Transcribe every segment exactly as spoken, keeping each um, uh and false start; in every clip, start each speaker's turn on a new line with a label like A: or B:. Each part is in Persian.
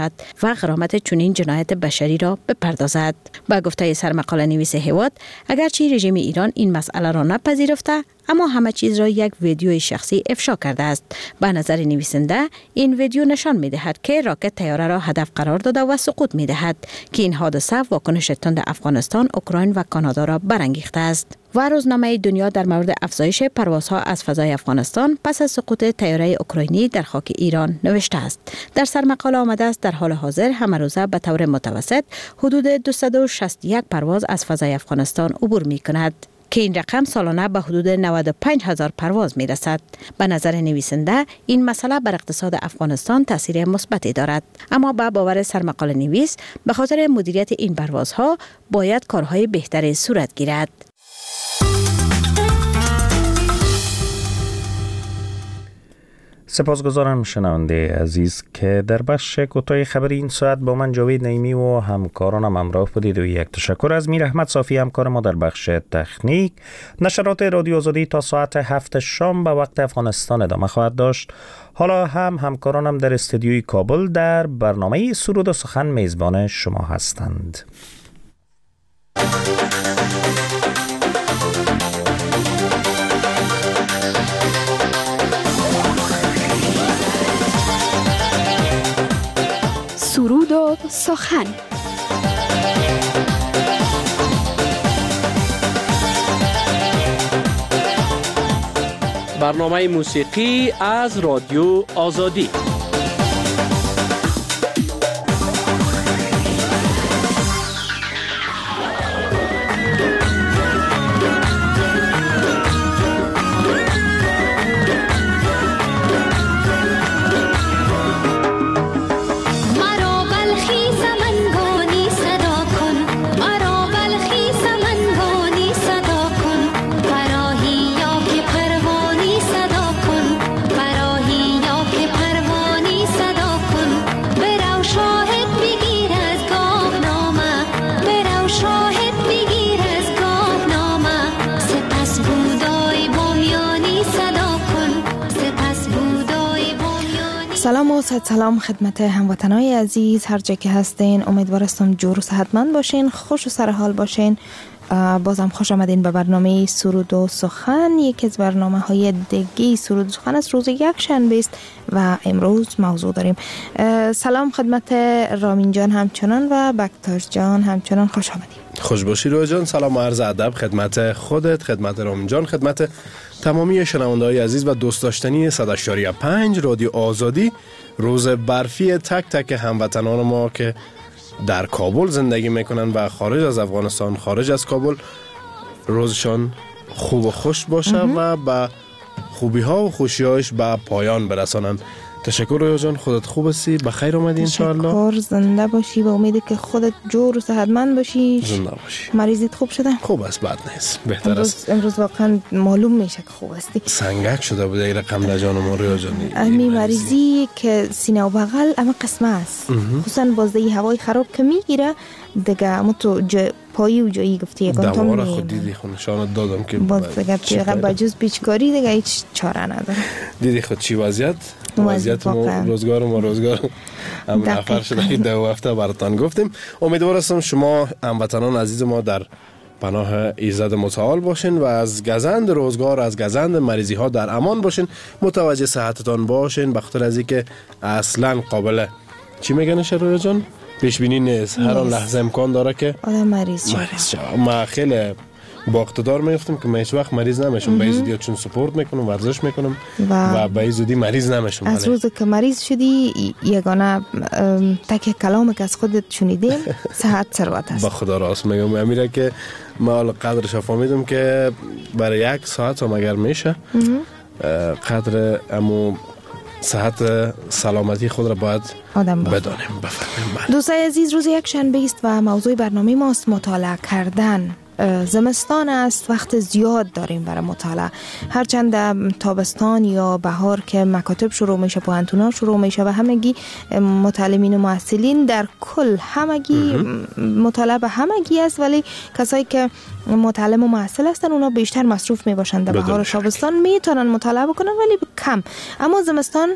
A: و غرامت چنین جنایت بشری را بپردازد. با گفته سرمقاله نویس هیواد، اگرچه رژیم ایران این مسئله را نپذیرفته، اما همه چیز را یک ویدیوی شخصی افشا کرده است. به نظر نویسنده، این ویدیو نشان می‌دهد که راکت طیاره را هدف قرار داده و سقوط می‌دهد که این حادثه واکنش تند افغانستان، اوکراین و کانادا را برانگیخته است. و روزنامه دنیا در مورد افزایش پروازها از فضای افغانستان پس از سقوط طیاره اوکراینی در خاک ایران نوشته است. در سرمقاله آمده است در حال حاضر همه روزه به طور متوسط حدود دویست و شصت و یک پرواز از فضای افغانستان عبور می‌کند که این رقم سالانه به حدود نود و پنج هزار پرواز می رسد. به نظر نویسنده این مسئله بر اقتصاد افغانستان تاثیر مثبتی دارد، اما به باور سرمقاله نویس به خاطر مدیریت این پروازها باید کارهای بهتری صورت گیرد.
B: سپاسگزارم شنونده عزیز که در بخش کوتاه خبری این ساعت با من جاوید نعیمی و همکارانم همراه بودید و یک تشکر از میر احمد صافی همکار ما در بخش تکنیک. نشرات رادیو آزادی تا ساعت هفت شام به وقت افغانستان ادامه خواهد داشت. حالا هم همکارانم در استودیوی کابل در برنامه سرود و سخن میزبان شما هستند.
C: سرود و سخن.
D: برنامه موسیقی از رادیو آزادی.
E: سلام و صد سلام خدمت هموطنای عزیز هر جا که هستین. امیدوارم جور و صحتمند باشین، خوش و سرحال باشین. بازم خوش آمدین به برنامه سرود و سخن، یکی از برنامه های دیگه سرود و سخن است. روز یک شنبه است و امروز موضوع داریم. سلام خدمت رامین جان همچنان و بکتاش جان همچنان، خوش آمدید.
F: خوش باشی روی جان. سلام و عرض ادب خدمت خودت، خدمت رامین جان، خدمت تمامی شنونده‌های عزیز و دوست داشتنی صد و شش و پنج رادیو آزادی. روز برفی تک تک هموطنان ما که در کابل زندگی میکنن و خارج از افغانستان، خارج از کابل، روزشان خوب و خوش باشه و با خوبی ها و خوشی هایش به پایان برسانن. تشکر رویا جان، خودت خوب هستی؟ بخیر اومدی انشاءالله.
E: تشکر، زنده باشی و امید که خودت جور و صحتمند باشی.
F: زنده باشی.
E: مریضیت خوب شده؟
F: خوب است، بد نیست، بهتر
E: امروز
F: است.
E: امروز واقعا معلوم میشه که خوب هستی.
F: سنگک شده بوده این رقم در جان ما رویا جان.
E: امی مریضی که سینه و بغل اما قسمه است، خصوصا بازده هوای خراب که میگیره دیگه. اما تو جا پایی و جایی گفتی یکان تا
F: دواره خود دیدی خود نشانت دادم که
E: باز دیگه پیغه بجز بیچکاری دیگه هیچ چاره نداره.
F: دیدی خود چی وضعیت؟ وضعیت ما روزگار ما روزگار هم نفر شده که دو هفته براتان گفتیم. امیدوار هستم شما هموطنان عزیز ما در پناه ایزد متعال باشین و از گزند روزگار، از گزند مریضی ها در امان باشین، متوجه صحتتان باشین، بخاطر از اینکه اصلا قابل چی میگن شروع جان پیش بینی نیست. هر آن لحظه امکان داره که
E: آدم مریض شه.
F: مریض شه. ما خیلی با اقتدار میفتم که من هیچ وقت مریض نمیشم. به این زودی چون سپورت میکنم، ورزش میکنم و, و به این زودی مریض نمیشم.
E: از روز که مریض شدی یگانه تک کلامی که از خودت شنیدیم صحت ثروت است.
F: با خدا راست میگم امیره که ما قدرش فهمیدم که برای یک ساعت هم اگر میشه قدر امو صحت سلامتی خود را باید بدانیم. بفرمایید.
E: دوستای عزیز، روز یک شنبه است و موضوع برنامه ماست مطالعه کردن. زمستان است، وقت زیاد داریم برای مطالعه. هرچند تابستان یا بهار که مکاتب شروع میشه، پوهنتونا شروع میشه و همگی متعلمین و محصلین در کل همگی مطالعه به همگی است، ولی کسایی که متعلم و محصل هستن اونا بیشتر مصروف میباشند. در بهار و تابستان میتونن مطالعه بکنن ولی کم. اما زمستان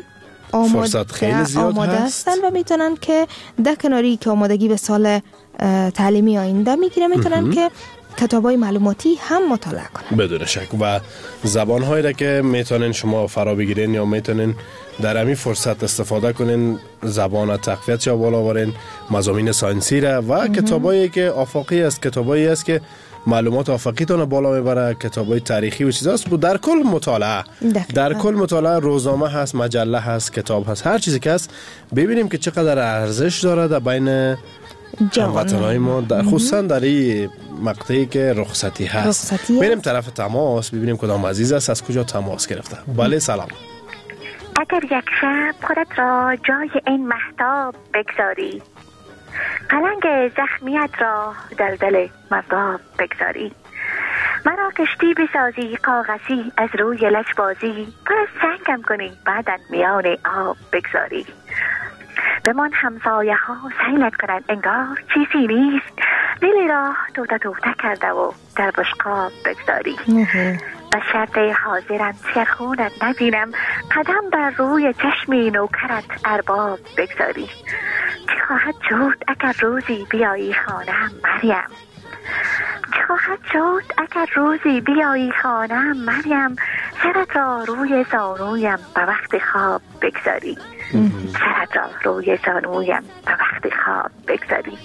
F: فرصت خیلی زیاد
E: آماده
F: هست
E: هستن و میتونن که در کناری که آمادگی به سال تعلیمی آینده میگیره میتونن که کتابای معلوماتی هم مطالعه کنن
F: بدون شک. و زبان‌هایی را که میتونن شما فرا بگیرین یا میتونن در همین فرصت استفاده کنین، زبان تقویت یا بالا آورین، مضامین ساینسی را و کتابایی که آفاقی است، کتابایی است که معلومات آفاقیتون بالا میبره، کتابای تاریخی و چیزاست. در کل مطالعه در کل مطالعه، روزنامه هست، مجله هست، کتاب هست، هر چیزی که هست ببینیم که چقدر ارزش داره در بین هموطنهای ما، در خصوصا در این مقطعی که رخصتی هست.
E: رخصتی
F: بریم طرف تماس ببینیم کدام عزیز است، از کجا تماس گرفته. بله سلام.
G: اگر یک شب خودت را جای این مهتاب بگذاری، قلنگ زخمیت را در دل مذاب بگذاری، مرا کشتی بسازی کاغذی از روی لجبازی، پر از سنگم کنی بعدن میان آب بگذاری، بمان همسایه ها سیلت کنند انگار چیزی نیست، دلی را توته توته کرده و در بشقاب بگذاری، و شرط حاضرم سرخونت نبینم، قدم بر روی چشمی نوکرت ارباب بگذاری، چه خواهد شد اگر روزی بیایی خانم مریم، چه خواهد شد اگر روزی بیایی خانم مریم، سرت را روی زانویم به وقت خواب بگذاری، سرت را روی زانویم به وقت خواب بگذاری.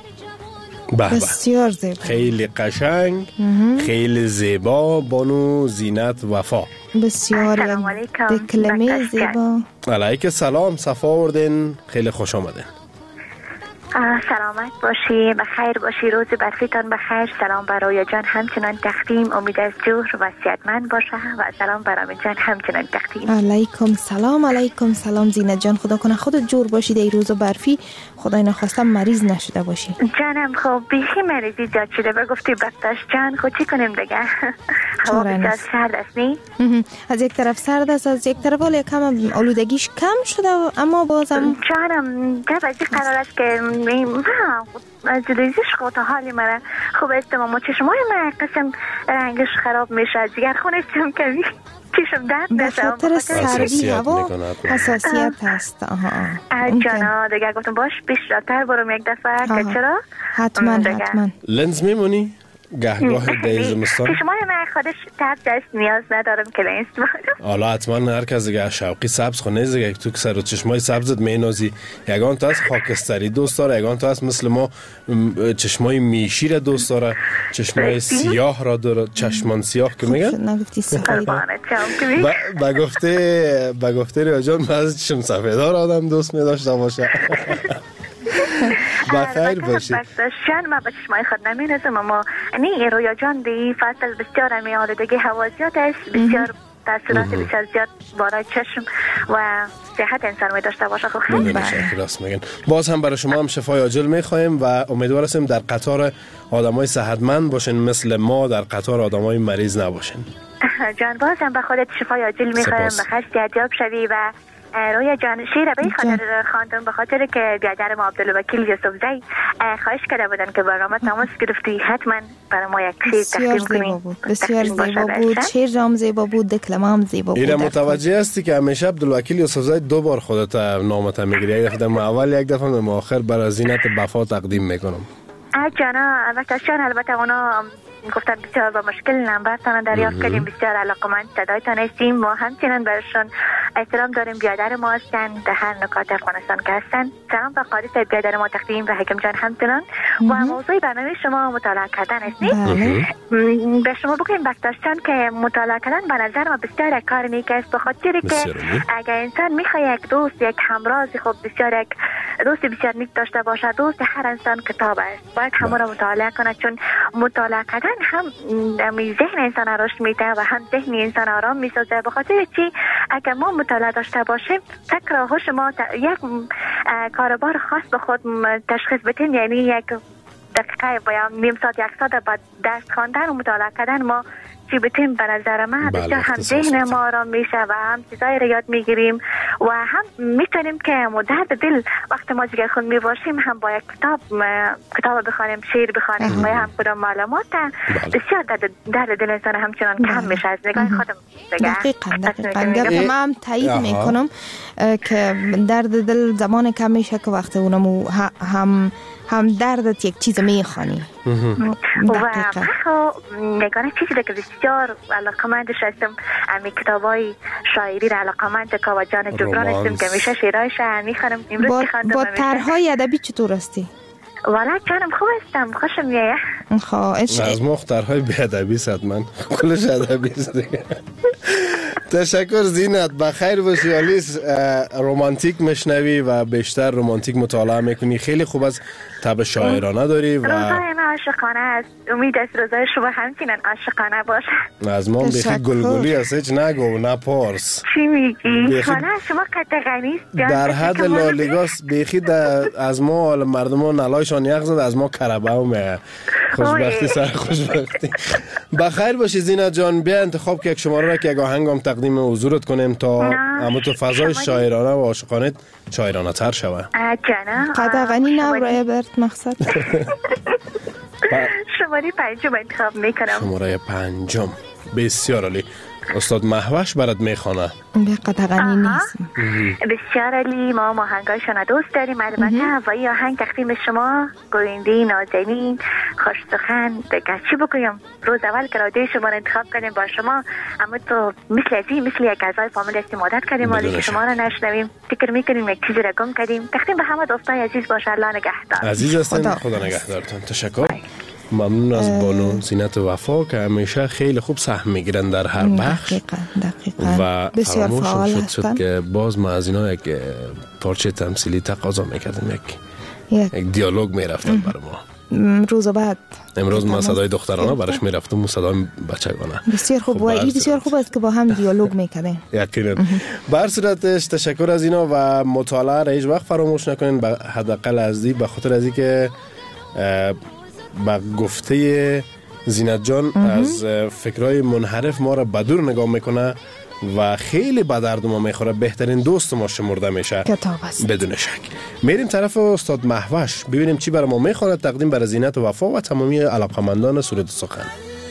E: بسیار زیبا،
F: خیلی قشنگ، خیلی زیبا. بانو زینت وفا،
E: بسیار کلمه زیبا.
F: علیک سلام، صفا آوردین، خیلی خوش آمدین.
G: سلامت باشی، بخیر باشی، روز برفیتان بخیر. سلام برای جان همچنان تقدیم، امید از جور و صحتمند باشه و سلام برای جان همچنان تقدیم.
E: علیکم سلام. علیکم سلام زینت جان، خدا کنه خودت جور باشی در روز برفی، خدای نخواستم مریض نشده باشی.
G: جانم خب بیخی مریضی زیاد شده، بگفتی بختش جان، خود چی کنیم دیگه؟ هوا بسیار سرد است نی؟
E: از یک طرف سرد است، از یک طرف ولی کم آلودگیش کم شده، اما بازم
G: جانم در بازی قرار است که نه از ریزش خود حالی مرا خوب است، اما چشمای من قسم رنگش خراب میشه، جگر خونش چم کمی چشم درد
E: به خاطر سردی هوا حساسیت هست.
F: جانا
G: دیگه گفتم باش بیشتر برم یک دفعه که چرا
E: حتما حتما
F: لنز میمونی گهگاه در زمستان.
G: چشمای من خودش تب دست نیاز ندارم که لنز برم.
F: حالا حتما هر کس دیگه شوقی سبز خونه دیگه تو که سر و چشمای سبزت مینازی، یگان تو از خاکستری دوست داره، یگان تو از مثل ما چشمای میشی را دوست داره، چشمای سیاه را داره، چشمان سیاه که میگن.
E: نگفتی سفید.
F: با گفته با گفته ریا جان من از چشم سفیدار آدم دوست می داشته باشه. بخیر باشید.
G: جان ما به چشمای خود نمی نزم، اما نی رویا جان دی فصل بسیار همی آلودگی هوا زیاد است، بسیار تاثیرات بسیار زیاد برای چشم و صحت انسان می داشته باشه. خب خیلی
F: راست میگن. باز هم برای شما هم شفای عاجل میخوایم و امیدوار هستیم در قطار آدمای صحتمند باشین، مثل ما در قطار آدمای مریض نباشین.
G: جان باز هم به خودت شفای عاجل میخوایم، به خیر صحتیاب شوی. و رویا جان شیر به خاطر خواندم، به خاطر که بیادر ما عبدالوکیل یوسفزی خواهش کرده بودن که برنامه تماس گرفتی حتما برای ما یک شیر تقدیم کنی.
E: بسیار زیبا بود، شیر هم زیبا بود، دکلمه هم زیبا بود.
F: ایره متوجه هستی که همیشه عبدالوکیل یوسفزی دو بار خودت نامت میگیری، یک دفعه ما اول یک دفعه ما آخر برای زینت بفا تقدیم میکنم.
G: جانا البته شان البته اونا گفتن بسیار با مشکل نمبرتان دریافت کردیم، بسیار علاقمند صدایتان هستیم، ما همچنان برشان احترام داریم، بیادر ما هستن در هر نکات افغانستان که هستن. سلام و قادس بیادر ما تقدیم و حکم جان همچنان. و موضوع برنامه شما مطالعه کردن است نی؟ به شما بگویم بختاشتان که مطالعه کردن به نظر ما بسیار کار نیک است، به خاطر که اگر انسان میخواد یک دوست، یک همراز خوب، بسیار یک دوست بسیار نیک داشته باشه، دوست هر انسان کتاب است، باید همه را مطالعه کنه، چون مطالعه کردن هم ذهن انسان رشد میده و هم ذهن انسان آرام میسازه. به خاطر چی اگر ما مطالعه داشته باشیم فکر و هوش ما یک کاربار خاص به خود تشخیص بدیم، یعنی یک دقیقه یا نیم ساعت یک ساعت بعد درس خواندن و مطالعه کردن ما چی بتیم به نظر من
F: بله،
G: بسیار هم
F: اختصاص
G: ذهن
F: بدیم.
G: ما آرام میشه و هم چیزایی رو یاد میگیریم و هم میتونیم که ما درد دل وقت ما دیگر خود میباشیم هم با یک کتاب م- کتاب بخوانیم، شعر بخوانیم و هم کدام معلومات بسیار درد, درد دل انسان همچنان کم میشه از نگاه خودم دیگه.
E: دقیقاً دقیقاً
G: تصمیم
E: گپ
G: می‌گیرم.
E: ما هم تایید
F: آها.
E: میکنم اه، که درد دل زمان کم میشه که وقت اونم ه- هم هم دردت یک چیز میخوانی.
G: و
E: دقیقاً.
G: خب نگانه چیزی ده که بسیار علاقمندش هستم امی کتاب های شاعری را علاقمند که و جان جبران هستم
F: رومانس.
G: که میشه شعرهایش میخوانم امروز
E: با,
G: که خواندم
E: با
G: همیشه.
E: طرحهای ادبی چطور هستی؟
G: والا جانم خوب هستم، خوشم میایه.
E: خواهش
F: از مخترهای بیادبی ست من کلش ادبی است دیگه. تشکر زینت، بخیر باشی. آلیس رومانتیک مشنوی و بیشتر رومانتیک مطالعه میکنی، خیلی خوب از طب شاعرانه داری و
G: روزای من عاشقانه است، امید است روزای شما همچنان عاشقانه باشه.
F: از ما بیخی
E: تشکر.
F: گلگلی است، هیچ نگو نه پارس.
G: چی میگی؟
F: بیخی-
G: والا شما قطعانی است جان.
F: در حد
G: شما-
F: لالیگاست بیخی در- از ما حالا مردم ها نلایشان یخ زد، از ما کرباو میه. خوشبختی
G: اوه.
F: سر خوشبختی. بخیر باشی زینت جان، بیا انتخاب که یک شماره را که یک آهنگ هم تقدیم حضورت کنیم تا
G: نه.
F: اما تو فضای
G: شما
F: شاعرانه و عاشقانه شاعرانه تر شوه.
G: اه، جانم
E: قد غنی نورای برت مقصد.
G: شماره پنجم انتخاب میکنم.
F: شماره پنجم بسیار عالی. استاد مهوش برات میخوانه.
E: به قد غنی
G: آها.
E: نیستم.
G: بسیار علی، ما آهنگایشان دوست داریم البته و این آهنگ تقدیم شما گوینده نازنین خوش سخن دیگه چی بگویم. روز اول که رادیو شما رو انتخاب کردیم با شما، اما تو مثل ازی مثل یک اعضای فامیل هستیم عادت کردیم ولی که شما رو نشنویم، فکر میکنیم یک چیزی را گم کردیم. تقدیم به همه دوستای عزیز باشه، الله نگهدار.
F: عزیز هستین،
E: خدا
F: خدا
E: حافظ.
F: نگهدارتان. تشکر. ممنون از بانو زینت وفا که همیشه خیلی خوب سهم میگیرن در هر بخش
E: دقیقاً دقیقاً
F: و
E: بسیار
F: فراموش
E: فعال
F: شد شد
E: هستن.
F: که باز ما از اینا یک اه، پارچه تمثیلی تقاضا میکردیم، یک
E: یک
F: یک دیالوگ میرفتن برای ما.
E: م، روز بعد
F: امروز ما
E: تماس
F: صدای دخترانه
E: گرفتن.
F: براش میرفتم و صدای بچگانه.
E: بسیار خوب
F: خب،
E: و
F: به هر
E: این بسیار
F: صورت.
E: خوب است که با هم دیالوگ میکنیم.
F: یقینا. به هر صورتش تشکر از اینا و مطالعه را هیچ وقت فراموش نکنین، به حداقل از دی به خاطر از که با گفته زینت جان از فکرهای منحرف ما را بدور نگاه میکنه و خیلی به درد ما میخوره، بهترین دوست ما شمرده میشه
E: کتاب است.
F: بدون شک. میریم طرف استاد مهوش ببینیم چی برای ما میخوره، تقدیم برای زینت و وفا و تمامی علاقمندان سرود سخن.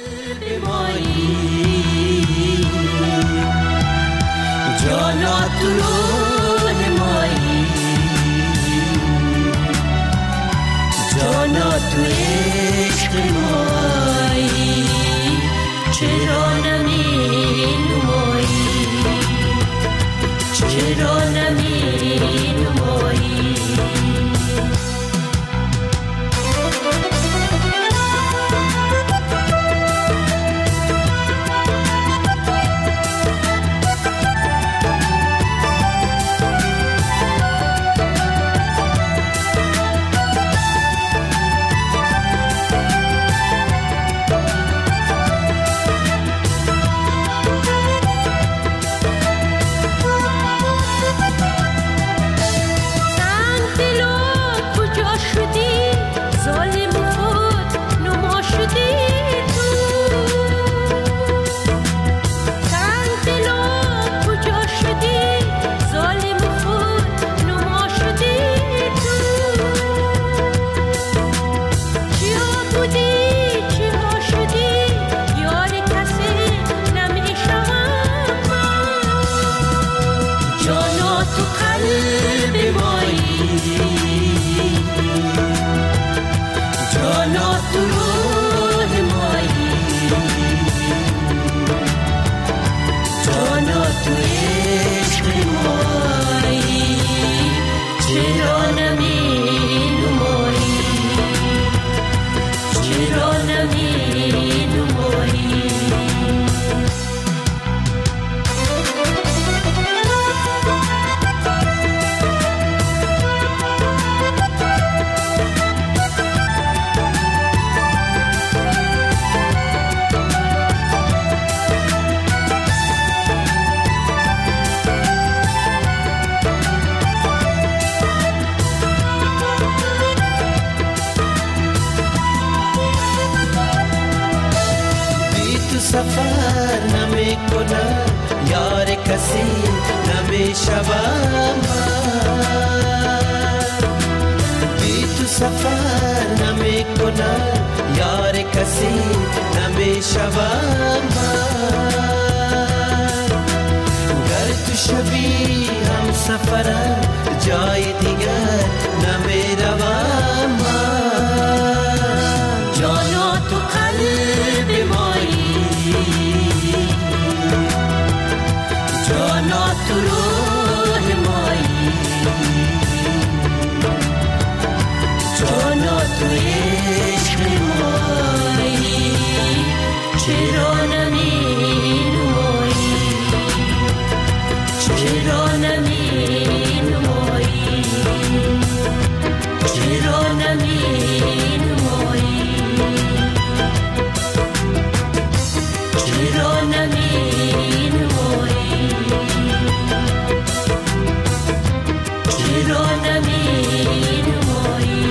H: جانا ترون مایی، جانا تو عشق مایی، چرا نمی نمایی، چرا نمی نمایی. نمی کند یار کسی نمی شوم بی تو سفر نمی کند یار کسی نمی شوم گر تو شبی هم سفرم جای دیگر نمی روم جانا تو قلب مایی جانا تو روح مایی جانا تو عشق مایی چرا نمی نمایی چرا نمی نمایی چرا نمی نمایی چرا نمی نمایی چرا نمی نمایی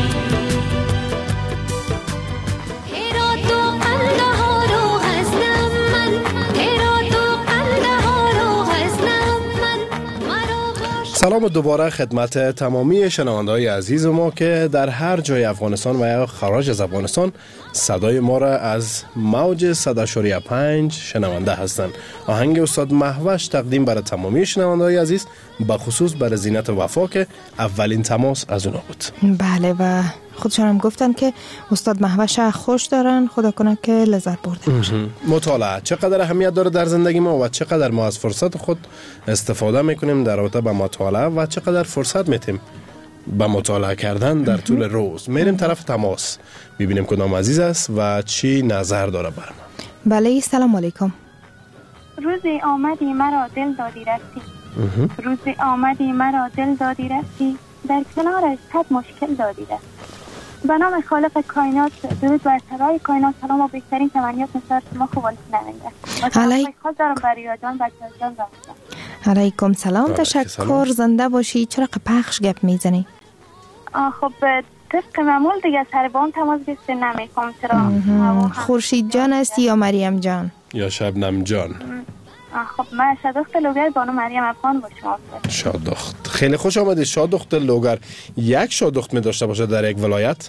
I: تیرا تو قلده ها رو هستم من تیرا تو قلده ها رو هستم من مرا باش
F: سلام دوباره خدمت تمامی شنونده‌های عزیز ما که در هر جای افغانستان و یا خارج از افغانستان صدای ما را از موج صد و پنج شنونده هستند. آهنگ استاد مهوش تقدیم برای تمامی شنونده‌های عزیز، به خصوص برای زینت وفا که اولین تماس از اونا بود.
E: بله و خودشان هم گفتن که استاد مهوش خوش دارن، خدا کنه که لذت برده باشن.
F: مطالعه چقدر اهمیت داره در زندگی ما و چقدر ما از فرصت خود استفاده میکنیم در رابطه با مطالعه و چقدر فرصت میتیم با مطالعه کردن در طول روز. میریم طرف تماس ببینیم کدام عزیز است و چی نظر داره بر ما.
E: بله سلام علیکم.
J: روزی آمدی مرا دل دادی رفتی روزی آمدی مرا دل دادی رفتی در کنارش صد مشکل دادی رفتی. به نام خالق کائنات درود بر سرای کائنات، سلام و بهترین تمنیات نسبت شما خوب نمینده.
E: علیکم
J: خاص دارم برای جان بچه جان زمین.
E: علیکم سلام، تشکر، زنده باشی. چرا پخش گپ میزنی؟
J: خب طبق معمول دیگه سر بام تماس گرفته نمیکنم. چرا
E: خورشید جان هستی یا مریم جان
F: یا شبنم جان؟
J: خب من شادخت لوگر بانو مریم افغان با شما.
F: شادخت، خیلی خوش آمدید. شادخت لوگر یک شادخت می داشته باشه در یک ولایت؟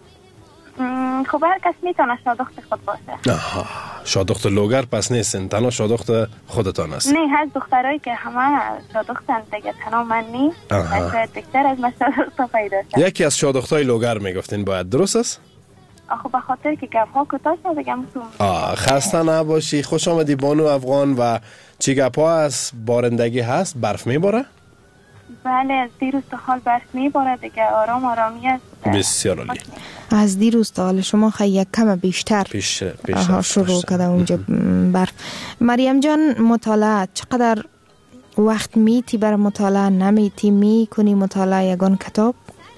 J: خب هر کس میتونه شادخت خود باشه.
F: آها، شادخت لوگر پس نیستین، تنها شادخت خودتان است؟
J: نه، هست دخترایی که همه شادختن دیگه، تنها من نیست. شاید بیشتر از من شادخت پیدا شد.
F: یکی از شادختای لوگر میگفتین باید، درست است؟
J: خب به خاطر که گپ ها کوتاه شد بگم تو.
F: آه خسته نباشی. خوش آمدی بانو افغان. و چی گپ ها از بارندگی هست؟ برف میباره؟
J: بله از دیروز تا حال برف میباره دیگه، آرام آرامی است.
F: بسیار عالی.
E: از دیروز تا حال شما خیلی یک کم بیشتر
F: پیش پیش
E: شروع کرده اونجا برف. مریم جان، مطالعه چقدر وقت میتی برای مطالعه؟ نمیتی میکنی مطالعه یگان کتاب؟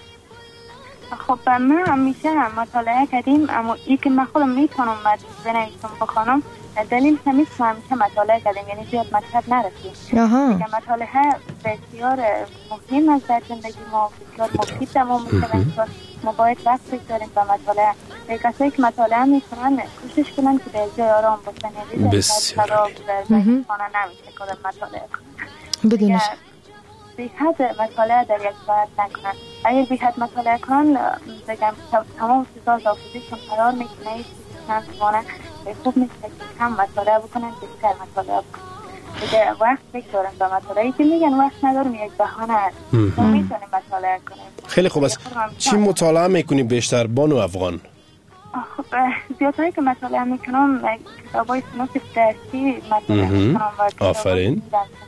J: خب من همیشه مطالعه کردیم، اما ای که من خودم میتونم بنویسم بخونم دلیل همیشه همیشه مطالعه کردیم، یعنی زیاد مطلب نرسیم.
E: آها.
J: مطالعه بسیار مهم است در زندگی ما، بسیار مفید تمام میکنن. ما باید وقت بگذاریم به مطالعه. کسایی که مطالعه میکنن کوشش کنن که به جای آرام باشن، یعنی
F: بسیار
J: خراب در ذهن خانه نمیشه کدام مطالعه کنن.
E: بدونش
J: بی حد مطالعه در یک ساعت نکنن. اگر بی حد مطالعه کنن بگم تمام چیزا از آفوزیشون قرار میکنه، هیچ چیزی نمیتونه. خوب نیست که کم مطالعه بکنن، بیشتر مطالعه بکنن. دیگه وقت بگذارن به مطالعه. که میگن وقت ندارم، یک بهانه است. ما میتونیم مطالعه کنیم.
F: خیلی خوب است. چی مطالعه میکنی بیشتر بانو افغان؟
J: خب زیادهایی که مطالعه میکنم کتابای سنوس درسی مطالعه میکنم.
F: آفرین،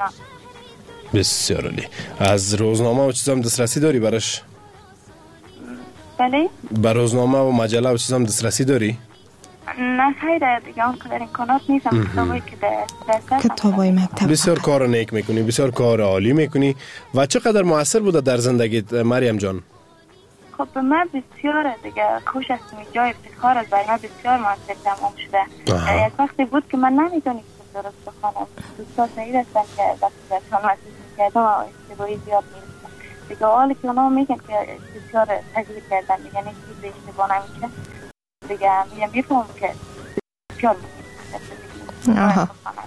F: بسیار عالی. از روزنامه و چیزام دسترسی داری براش؟
J: بله؟
F: بر روزنامه و مجله و چیزام دسترسی داری؟
J: نه خیلی دیگه اون کدر امکانات نیستم. کتابایی که در
E: کتابای مکتب.
F: بسیار کار نیک میکنی، بسیار کار عالی میکنی. و چقدر مؤثر بوده در زندگیت مریم جان؟
J: خب من بسیار دیگه خوش است، جای افتخار است برای من، بسیار موثر تمام شده. یک وقتی بود که من نمیدونستم درست بخونم. دوستا سعید هستن که وقتی درشان مسیح میکردم و اشتباهی زیاد میرسن دیگه. حالی که اونا میگن که بسیار تجربه کردن دیگه، یعنی چیز اشتباه نمیشه دیگه، میگم بیفهم که بسیار
E: آها.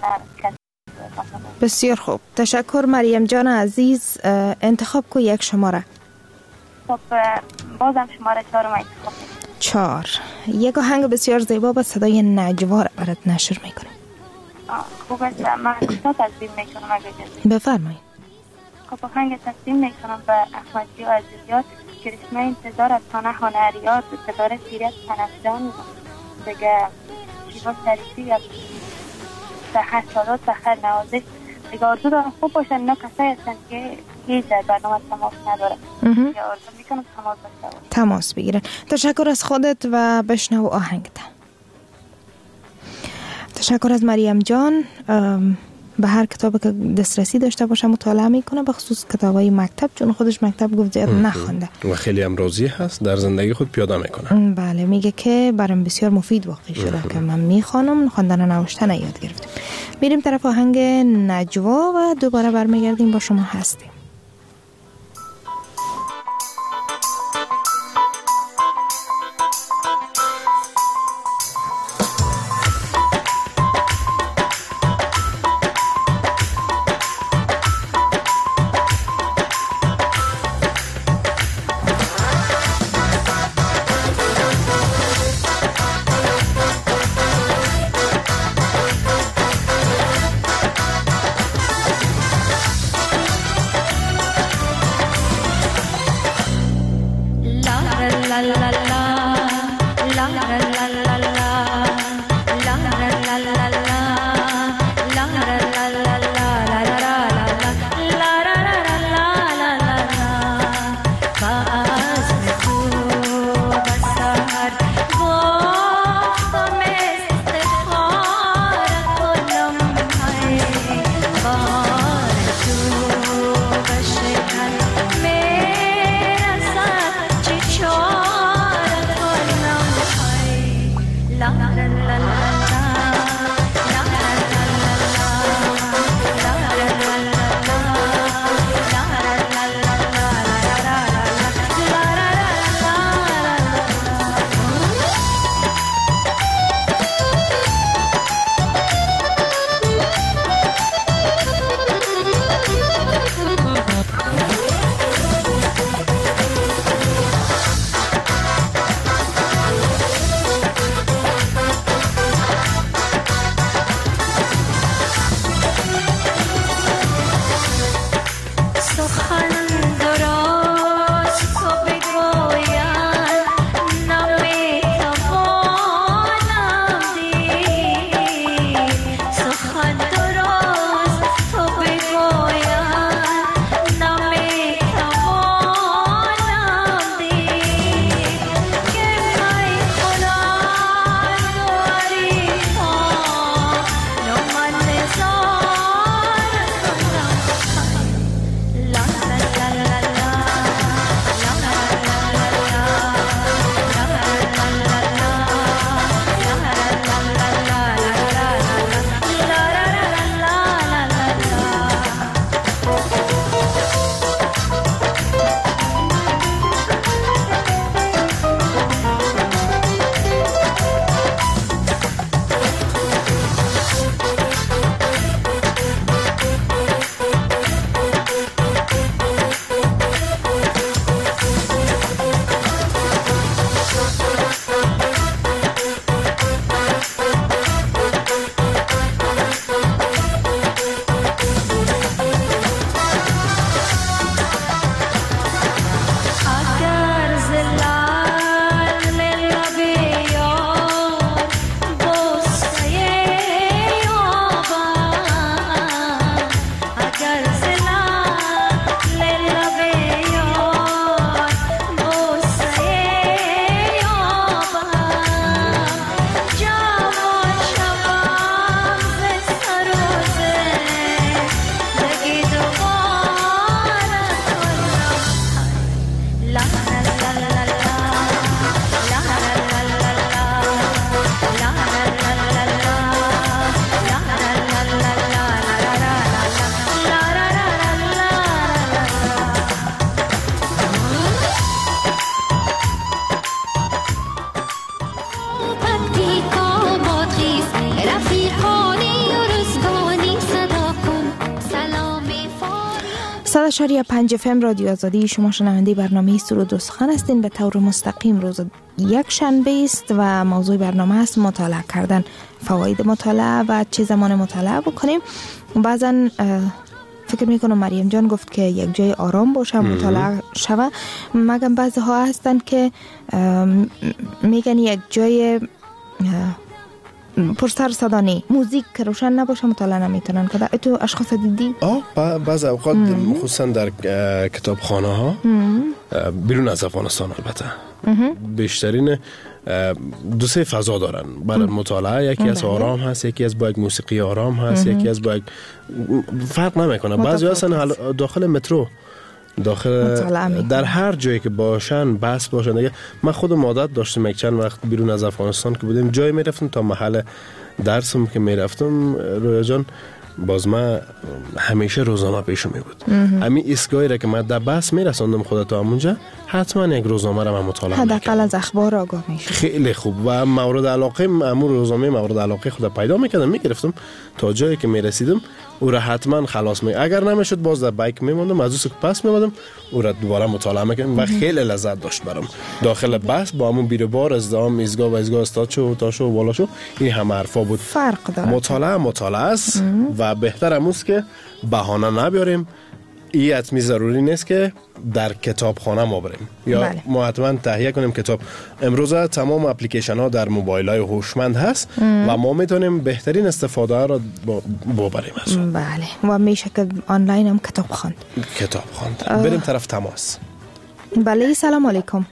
E: بسیار خوب، تشکر مریم جان عزیز. انتخاب کو یک شماره.
J: خب بازم شماره چهار ما انتخاب میکنم.
E: چهار. یک آهنگ بسیار زیبا با صدای نجوا را برات نشر میکنم.
J: خوب است، من تا تقدیم میکنم اگر اجازه.
E: بفرمایید.
J: خب آهنگ تقدیم میکنم به احمدی و عزیزیات. کرشمه انتظار از خانه هنریات ستاره سیرت تنفجان دیگه شیوا شریفی یا سحر سالات سحر نوازش دیگه آرزو دارم خوب باشن. اینا کسایی هستن که هیچ در برنامه تماس نداره یا آرزو میکنم تماس باشن
E: تماس بگیرن. تشکر از خودت و بشنو آهنگت. تشکر از مریم جان. به هر کتاب که دسترسی داشته باشه مطالعه میکنه، به خصوص کتابای مکتب، چون خودش مکتب گفت زیاد نخونده
F: و خیلی هم راضی هست، در زندگی خود پیاده میکنه.
E: بله، میگه که برام بسیار مفید واقع شده که من میخوانم، خواندن و نوشتن یاد گرفتم. میریم طرف آهنگ نجوا و دوباره برمیگردیم با شما هستیم.
I: Hey
E: صد و پنج اف ام رادیو آزادی. شما شنونده برنامه سرود و سخن هستین. به طور مستقیم روز یک شنبه است و موضوع برنامه است مطالعه کردن، فواید مطالعه و چه زمان مطالعه بکنیم. بعضا فکر میکنم مریم جان گفت که یک جای آرام باشه مطالعه شوه، مگم بعضی ها هستن که میگن یک جای پرسر صدانی، موزیک که روشن نباشه مطالعه نمیتونن کنن. تو اشخاص دیدی؟
F: آه بعض اوقات خصوصا در کتابخانه ها بیرون از افغانستان البته بیشترین دو سه فضا دارن برای مطالعه. یکی از آرام هست، یکی از با یک موسیقی آرام هست، یکی از با یک فرق نمیکنه. بعضی هستن داخل مترو، داخل در هر جایی که باشن بس باشن دیگه. من خودم عادت داشتم یک چند وقت بیرون از افغانستان که بودیم جایی میرفتم تا محل درسم که میرفتم رویا جان باز من همیشه روزنامه پیشم می بود. همین ایستگاهی را که من در بس میرساندم خودت تا همونجا حتما یک روزنامه را من مطالعه میکردم.
E: حداقل از اخبار آگاه میشم.
F: خیلی خوب و مورد علاقه امور روزنامه مورد علاقه خود پیدا میکردم میگرفتم تا جایی که میرسیدم او را حتما خلاص می. اگر نمیشد باز در بایک میموندم، از اوسک پس میموندم او را دوباره مطالعه میکردم و خیلی لذت داشت برام. داخل بس با همون بیرو بار ازدحام ایستگاه و ایستگاه استاد شو تا شو بالا شو این همه حرفا بود.
E: فرق داره.
F: مطالعه مطالعه است و بهتر اموست که بهانه نبیاریم. این حتمی ضروری نیست که در کتابخانه ما بریم یا بله. ما حتما تهیه کنیم کتاب. امروز تمام اپلیکیشن ها در موبایل های هوشمند هست ام. و ما میتونیم بهترین استفاده را ببریم از اون.
E: بله و میشه که آنلاین هم کتاب خواند.
F: کتاب خواند. بریم طرف تماس.
E: بله سلام علیکم.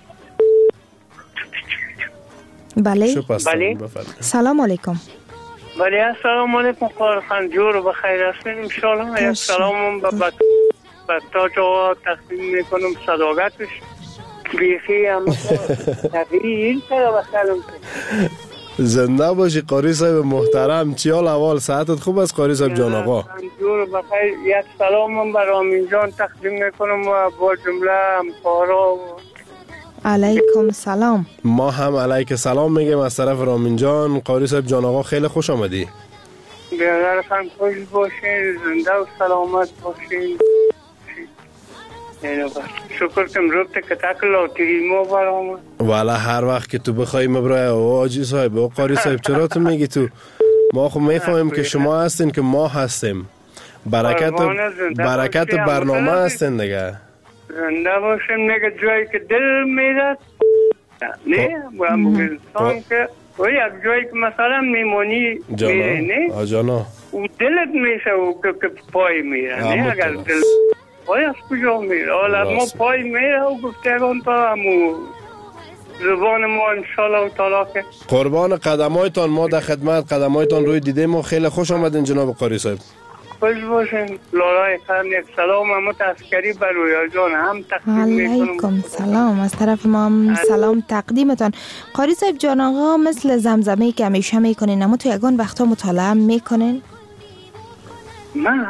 E: بله
K: بله
E: سلام علیکم.
K: بله السلام علیکم خان جور و بخیر هستین ان شاء الله. یک سلام به به تاج آقا تقدیم میکنم صداقتش بیخی هم تغییر کرده و سلام.
F: زنده باشی قاری صاحب محترم. چی حال احوال؟ صحتت خوب است قاری صاحب جان آقا؟
K: جور و بخیر. یک سلام به رامین جان تقدیم میکنم و با جمله همکارا.
E: علیکم سلام.
F: ما هم علیک سلام میگیم از طرف رامین جان. قاری صاحب جان آقا خیلی خوش آمدی.
K: بیادر خان خوش باشین، زنده و سلامت باشین. شکر که امروز تک لاتری ما برام.
F: والا هر وقت که تو بخوای مبرای او آجی صاحب او قاری صاحب چرا تو میگی تو؟ ما خب میفهمیم که شما هستین که ما هستیم. برکت برکت برنامه هستین دیگه.
K: زنده باشیم میگه جایی که دل میرد نه با انسان که و یک جایی که مثلا میمونی میره نه
F: آجانا
K: و دلت میشه و که پای میره نه اگر دل پای از کجا میره حالا ما پای میره و گفتگان تا همو زبان ما انشالله و تعالی که
F: قربان قدمایتان ما در خدمت قدمایتان روی دیده ما. خیلی خوش آمدین جناب قاری صاحب.
K: خوش باشین. لالای خان یک سلام همه تذکری بر رویا جان هم تقدیم میکنم.
E: علیکم سلام. از طرف ما هم سلام تقدیمتان. قاری صاحب جان آقا مثل زمزمه که همیشه میکنین اما تو یگان وقتا مطالعه میکنین؟
K: من؟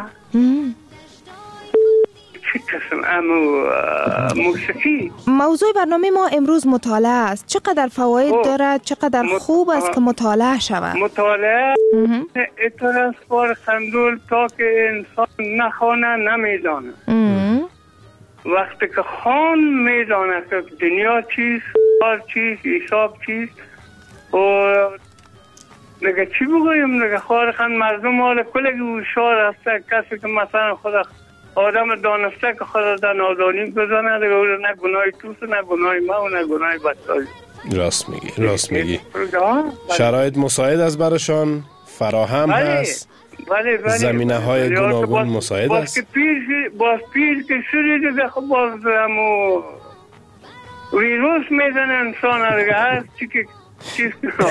K: چه قسم امو موسیقی؟
E: موضوع برنامه ما امروز مطالعه است. چقدر فواید دارد، چقدر خوب است که مطالعه شود.
K: مطالعه اطور از بار خندول تا که انسان نخوانه نمیدانه. وقتی که خان میدانه که دنیا چیست، کار چیست، حساب چیست و نگه چی بگویم نگه خوار خند مردم حال کلگی هوشیار هسته. کسی که مثلا خود آدم دانسته که خود در نادانی بزنه دیگه او نه گناه توست نه گناه ما و نه گناه بچه‌ای.
F: راست میگی راست میگی. شرایط مساعد است برشان فراهم
K: بله.
F: هست.
K: بله بله.
F: زمینه های گوناگون مساعد
K: باز
F: است.
K: که پیر باز پیر که شدی دیگه خب باز همو ویروس میزنه انسان دیگه هست چی که چیز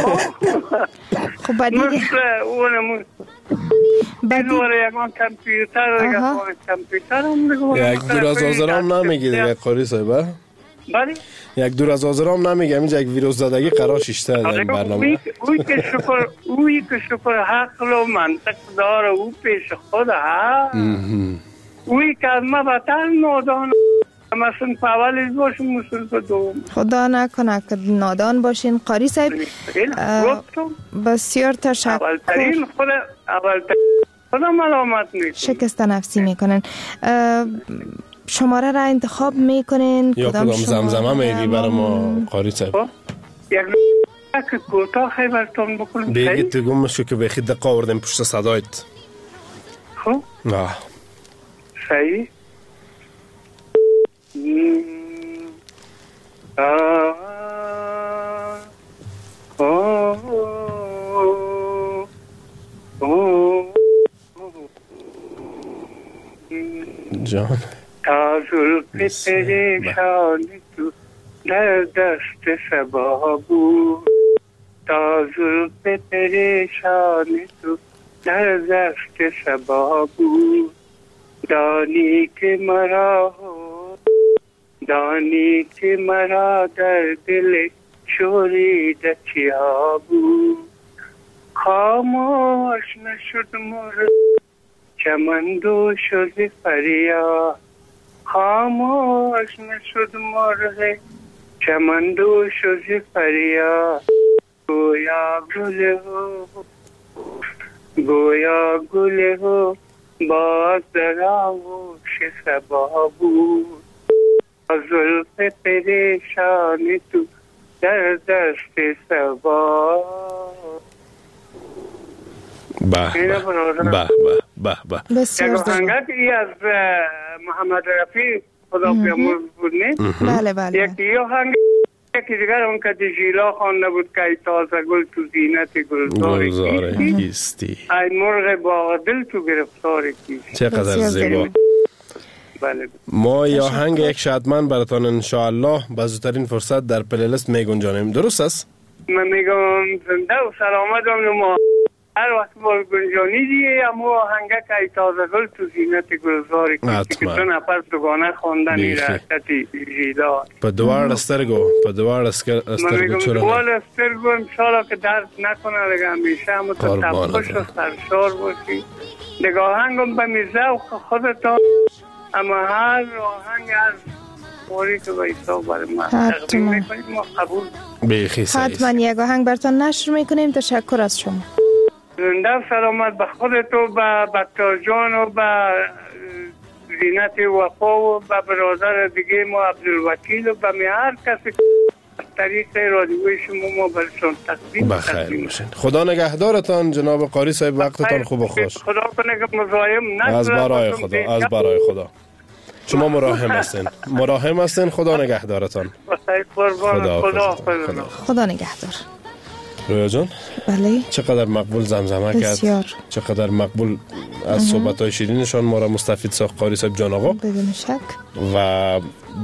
E: خب بعد دیگه
K: مثل اونمون بدواره یکان کمپیوتر دیگه کمپیوتر هم دیگه
F: یک دور از آزرام نمیگی دیگه قاری صاحبه؟
K: بله
F: یک دور از آزرام نمیگه اینجا یک ویروس زدگی قرار شیشته در این برنامه.
K: اوی که شکر اوی که شکر حقل و منطق داره او پیش خود هست اوی که از ما بطر نادان مثلا پاولیز باشیم مثلا تو دوم
E: خدا نکنه که نادان باشین. قاری صاحب بسیار تشکر.
K: اولترین خود اولترین خدا ملامت میکنه.
E: شکست نفسی میکنن. شماره را انتخاب میکنین
F: یا کدام زمزمه میگی برای ما قاری صاحب؟
K: یک که کوتاه خیبرتون بکنیم.
F: بگید تو گم شو که بخی دقیقه آوردیم پشت صدایت.
K: خب
F: آه
K: صحیح. آه آه
F: جان
K: تا زلف پریشان تو در دست صبا بود، تا زلف پریشان تو در دست صبا بود، دانی که مرا دانی که مرا در دل شوریده چیا بود، خاموش نشد مرد چمندو شد فریاد، خاموش نشد مرغ چمندو شد فریاد، گویا گل هو گویا گل هو باز در آغوش صبا بود، زلف پریشان تو در دست صبا.
F: به به به به
E: بسیار
K: یک آهنگت ای از محمد رفیع خدا بیامرز بود نه؟
E: بله بله.
K: یکی آهنگ یکی دیگر اون که جیلا خوانده بود که ای تازه گل تو زینت گلزار
F: کیستی،
K: ای مرغ باغدل تو گرفتار کیستی.
F: چقدر زیبا.
K: بله.
F: ما یا آهنگ یک شادمان براتان انشاءالله با زودترین فرصت در پلیلیست میگنجانیم. درست است؟
K: من میگم زنده و سلامت هم ما هر وقت با گنجانی دیگه اما آهنگه که ای تازه گل تو زینت گلزار کیستی که دو نفر دوگانه خواندن این رحکت جیدا
F: پا دوار استرگو پا دوار استرگو
K: من میگم دوار استرگو انشاءالله که درد نکنه دیگه همیشه همون تو تبخش و سرشار باشی دیگه آهنگم به میزوق خودتا اما هر آهنگ از موری که به ایسا برای من تقدیم میکنیم ما قبول
F: بیخی سعیست.
E: حتما یک آهنگ براتان نشر میکنیم. تشکر از شما.
K: زنده سلامت به خودت و به بطار جان و به زینت وفا و به برادر دیگه ما عبدالوکیل و به می هر کسی از طریق رادیوی شما ما برشان تقدیم
F: بخیر باشین. خدا نگهدارتان جناب قاری صاحب. وقتتان خوب و خوش.
K: خدا کنه که مزایم نشد.
F: از برای خدا از برای خدا شما مراهم هستین مراهم هستین. خدا نگهدارتان.
K: خدا خدا
E: خدا خدا نگهدار.
F: رویا جان
E: بله
F: چقدر مقبول زمزمه کرد، چقدر مقبول از صحبت‌های شیرینشان ما را مستفید ساخت قاری صاحب جان آقا.
E: بدون شک.
F: و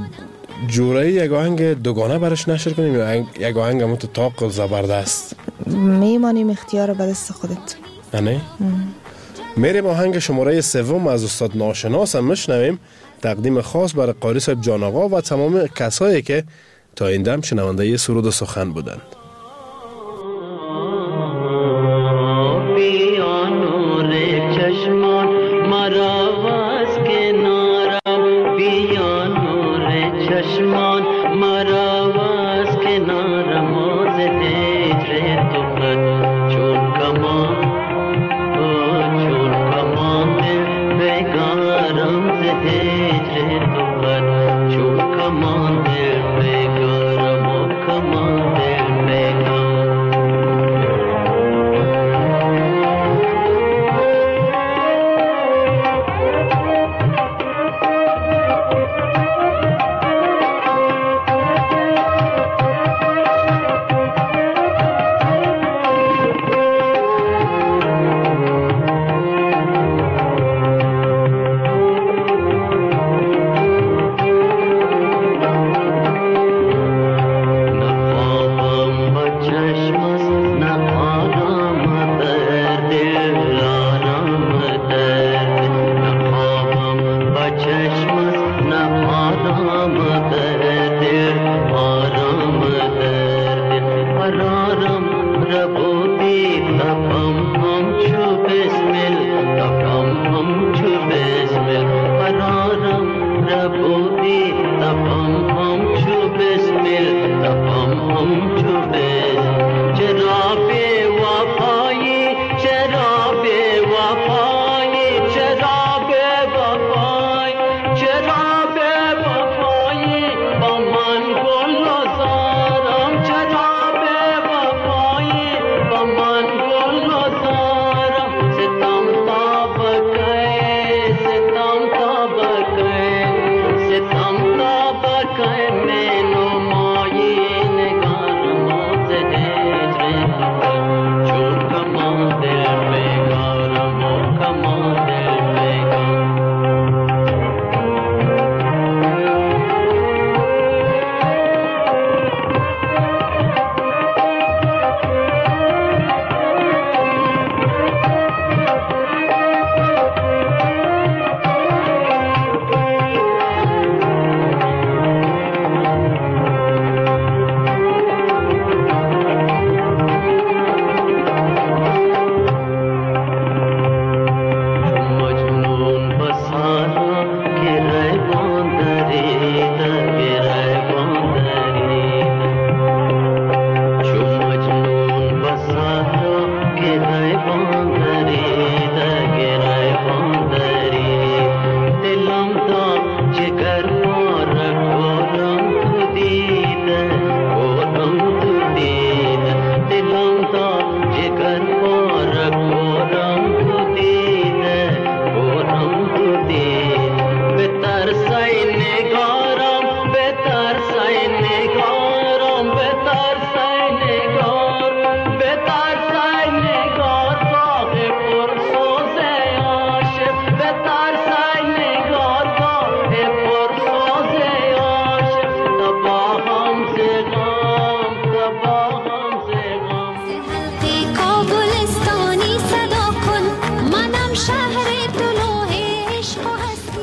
F: جوره یک آهنگ دوگانه برش نشر کنیم یا یک آهنگ همون تو طاق زبردست
E: میمانیم اختیار به دست خودت.
F: نه میریم آهنگ شماره سوم از استاد ناشناس هم میشنویم، تقدیم خاص برای قاری صاحب جان آقا و تمام کسایی که تا این دم شنونده سرود و سخن بودند.
H: शराबे वफाई शराबे वफाई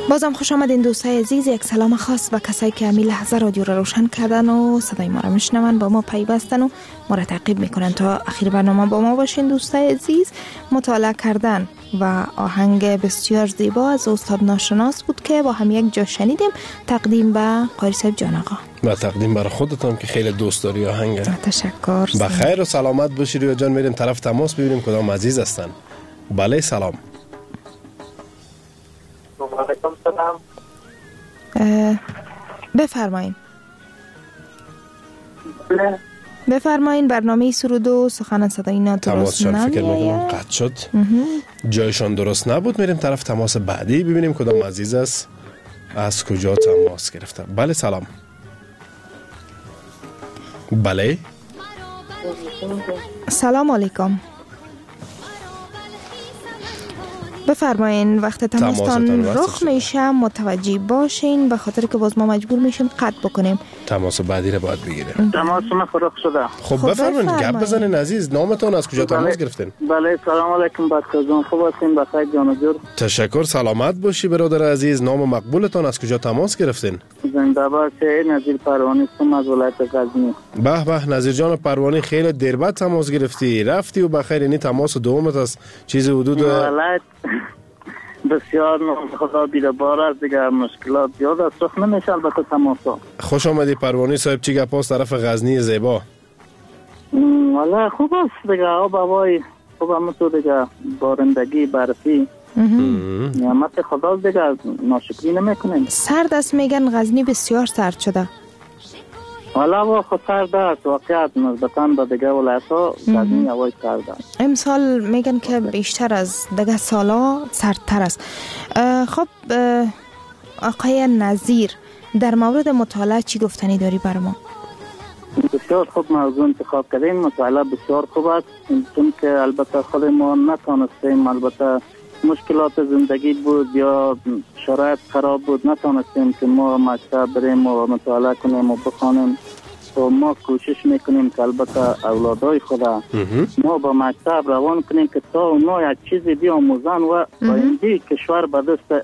E: بازم خوش آمدین دوستای عزیز. یک سلام خاص و کسایی که همین لحظه رادیو را روشن کردن و صدای ما را میشنون، با ما پیوستن و ما را تعقیب میکنن. تا اخیر برنامه با ما باشین دوستای عزیز. مطالعه کردن و آهنگ بسیار زیبا از استاد ناشناس بود که با هم یک جا شنیدیم، تقدیم به قاری صاحب جان آقا
F: و تقدیم برای خودتان که خیلی دوست داری آهنگ.
E: تشکر.
F: بخیر و سلامت باشی ریا جان. میریم طرف تماس ببینیم کدام عزیز هستن. بله سلام.
L: علیکم سلام.
E: بفرمایین. بفرمایین. برنامه سرود و سخن صدای درست
F: نمیاد. فکر میکنم قطع شد. جایشان درست نبود. میریم طرف تماس بعدی ببینیم کدام عزیز است، از کجا تماس گرفته. بله سلام. بله
E: سلام علیکم. بفرمایین. وقت تماستان رخ میشه متوجه باشین، به خاطر که باز ما مجبور میشیم قطع بکنیم.
F: تماس بعدی رو باید بگیریم.
L: تماس ما خرخ شده.
F: خب بفرمایین. گپ بزنین عزیز. نامتون از کجا تماس گرفتین؟
L: بله سلام علیکم بچه جان. خوب هستین؟ بخیر جان جور.
F: تشکر. سلامت باشی برادر عزیز. نام مقبولتان از کجا تماس گرفتین؟
L: زنده باشی. نظیر پروانی هستم از ولایت غزنی.
F: به به نظیر جان پروانی، خیلی دیر بعد تماس گرفتی. رفتی و بخیر. اینی تماس دومت از چیز حدود
L: ولایت بسیار خدا بی‌دبار است دیگه، مشکلات زیاد است، رخ نمیشه البته تماسا.
F: خوش آمدی پروانی صاحب. چی گپ است طرف غزنی زیبا؟
L: والا خوب است دیگه، آب هوای خوب هم تو دیگه، بارندگی برفی نعمت خدا دیگه، ناشکری نمیکنیم.
E: سرد است میگن غزنی بسیار سرد شده.
L: والا وا خود سرد است واقعیت، نسبتاً به دیگه ولایت‌ها غزنی هوای سرد است.
E: امسال میگن که بیشتر از دیگه سالا سردتر است. خب آقای نظیر، در مورد مطالعه چی گفتنی داری بر ما؟
L: بسیار خوب موضوع انتخاب کردین. مطالعه بسیار خوب است، چون که البته خود ما نتونستیم، البته مشکلات زندگی بود یا شرایط خراب بود، نتونستیم که ما مکتب بریم و مطالعه کنیم و بخوانیم. و ما کوشش میکنیم که البته اولادای خدا ما با مکتب روان کنیم که تا اونا یک چیزی بیاموزن و آینده کشور به دست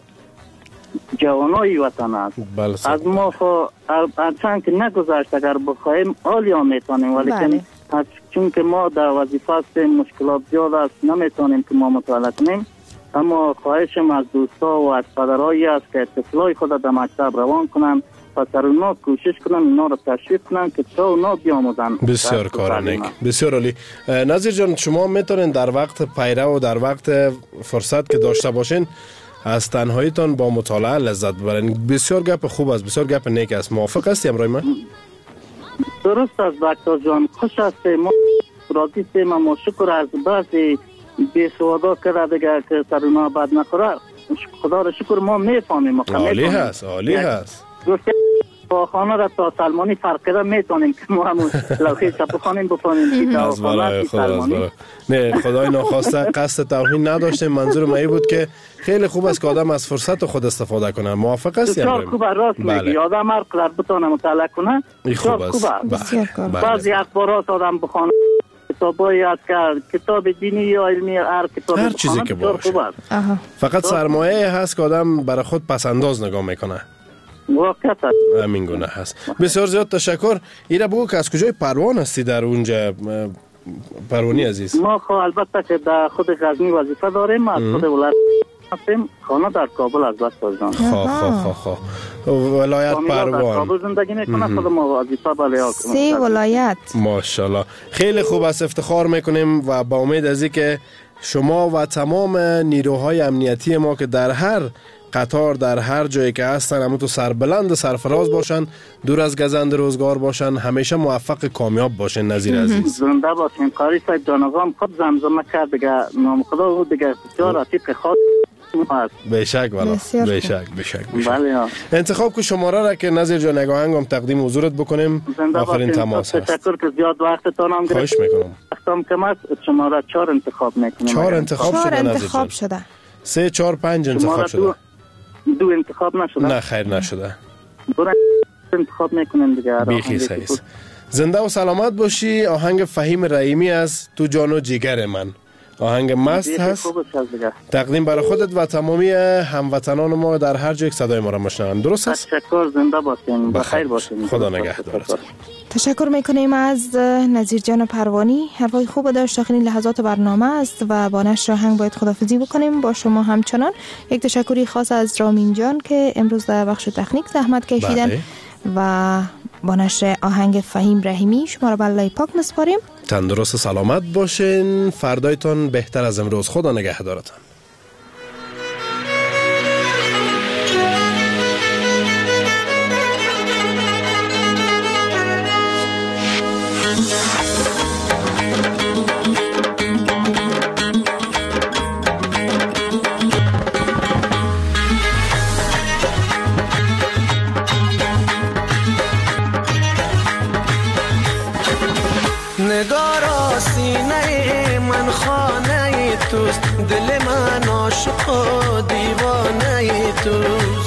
L: جوانای وطن است. از ما خو چند که نگذشت اگر بخوایم عالی میتونیم، ولی بله. چون که ما در وظیفه هستیم، مشکلات زیاد است، نمیتونیم که ما مطالعه کنیم. اما خواهشم از دوستا و از پدرایی است که طفلای خود در مکتب روان کنن و سر اونا کوشش کنن، اونا رو تشویق کنن که تا اونا بیاموزن.
F: بسیار کار نیک، بسیار عالی. نظیر جان، شما میتونین در وقت پیرو و در وقت فرصت که داشته باشین از تنهاییتان با مطالعه لذت ببرین. بسیار گپ خوب است، بسیار گپ نیک است. موافق هستی امروز من؟
L: درست است دکتر جان. خوش است. ما راضی هستیم. ما شکر از بعضی بی سوادا کرده دیگه که سر اونا بد نخوره. خدا رو شکر ما میفهمیم.
F: عالی هست، عالی هست.
L: با خانه را تا سلمانی فرق کرده میتونیم که ما همون لوحه چپ خانیم بفهمیم.
F: از برای خدا، از برای نه خدای ناخواسته قصد توهین نداشتیم. منظور ما این بود که خیلی خوب است که آدم از فرصت خود استفاده کنه. موافق هستی؟
L: بسیار خوب است. راست میگی. آدم هر قدر بتونه مطالعه کنه
F: خوب است.
L: بعضی اخبارات آدم بخونه، کتابایی است که کتاب دینی یا علمی، هر کتاب
F: هر چیزی که باشه، فقط سرمایه هست که آدم برای خود پسنداز نگاه میکنه.
L: واقعا
F: همین گونه هست. بسیار زیاد تشکر. ایره بگو که از کجای پروان هستی در اونجا پروانی عزیز؟
L: ما خو البته که در خود غزنی وظیفه داریم، از خود ولایت هستیم، خانه در کابل از بس جان.
F: خواه خواه خواه ولایت پروان.
L: در کابل زندگی میکنه، خود ما وظیفه بالیا کنیم.
E: سی ولایت.
F: ماشاءالله. خیلی خوب است، افتخار میکنیم و با امید از اینکه شما و تمام نیروهای امنیتی ما که در هر قطار در هر جایی که هستن همون تو سربلند سرفراز باشن، دور از گزند روزگار باشن، همیشه موفق کامیاب باشن. نظیر عزیز
L: زنده باشین. قاری صاحب جان آقام خود زمزمه کرد دیگه، نام خدا او دیگه بسیار رفیق خاص است.
F: بیشک والا، بیشک بیشک
L: بله.
F: انتخاب که شماره را که نظیر جان نگاهنگم تقدیم حضورت بکنیم. آخرین تماس هست.
L: تشکر که زیاد وقتتون هم گرفتم.
F: خواهش میکنم.
L: وقتم کم است. شماره چهار انتخاب میکنم.
F: چهار انتخاب شده نظیر جان.
E: شده.
F: سه چهار پنج انتخاب شده.
L: دو انتخاب نشده؟
F: نه خیر نشده.
L: دو انتخاب میکنن دیگه.
F: بیخی سعیست. زنده و سلامت باشی. آهنگ فهیم رحیمی از تو جان و جگر من آهنگ مست هست تقدیم برای خودت و تمامی هموطنان ما در هر جای صدای ما را میشنوند. درست است؟
L: تشکر، زنده باشین، بخیر باشین.
F: خدا نگهدارت.
E: تشکر میکنیم از نظیر جان پروانی. حرفای خوب داشت. داخل این لحظات برنامه است و با نشر آهنگ باید خداحافظی بکنیم. با شما همچنان یک تشکری خاص از رامین جان که امروز در بخش تکنیک زحمت کشیدن. بله. و با نشر آهنگ فهیم رحیمی شما را به الله پاک میسپاریم.
F: تندرست سلامت باشین. فردایتان بهتر از امروز. خدا نگهدارتان.
M: نگارا سینه من خانه توست، دل من عاشق و دیوانه توست.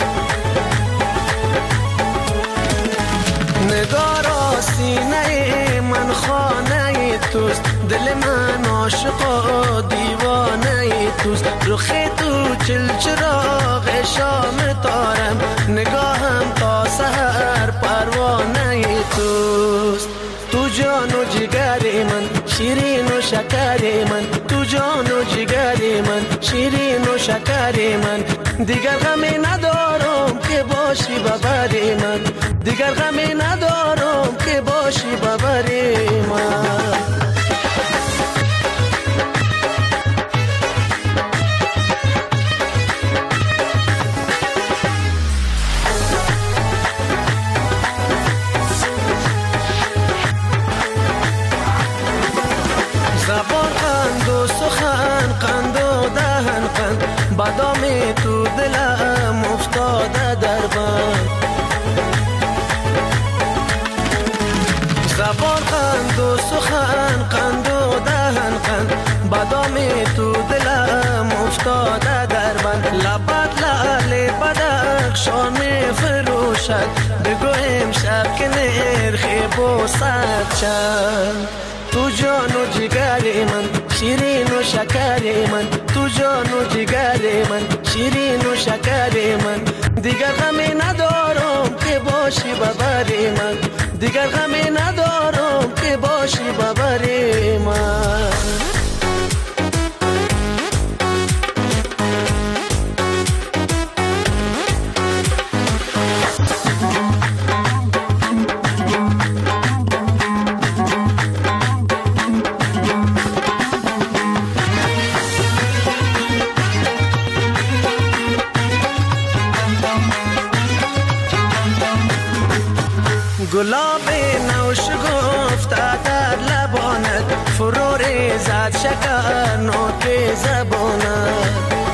M: نگارا سینه من خانه توست، دل من عاشق و دیوانه توست. رخ تو چل چراغ شام تارم، نگاهم تا سحر پروانه توست. تو جان و جگر من، شیرین و شکر من، تو جان و جگر من، شیرین و شکر من. دیگر غمی ندارم که باشی ببر من، دیگر غمی ندارم که باشی ببر من. زبان قند و سخن قند و دهن قند، بادام تو دلم افتاده در بند. زبان قند و سخن قند و دهن قند، بادام تو دلم افتاده در بند. لبت لعل بدخشان می فروشد، بگو امشب که نرخی بوسد چند. تو جان و جگر من، شیرین و شکر من، تو جان و جگر من، شیرین و شکر من. دیگر غمی ندارم که باشی ببر من، دیگر غمی ندارم که باشی ببر من. گلاب نوش گفته در لبانت، فرو ریزد شکر نوک زبانت.